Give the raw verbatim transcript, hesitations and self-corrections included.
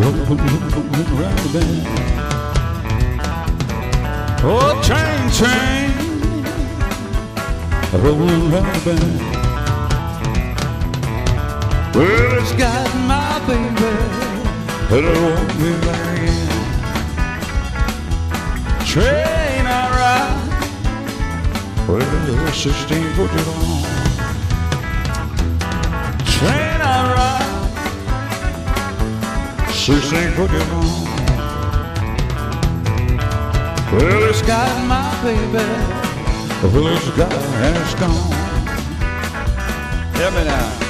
rolling around the bend. Oh, train, train, rolling around the bend. Well, it's got my baby, but it won't be back again. Train I ride, well, sixteen put it on. Train I ride, sixteen put it on. Well, it's got my baby, well, it's got and it's gone. Hear me now.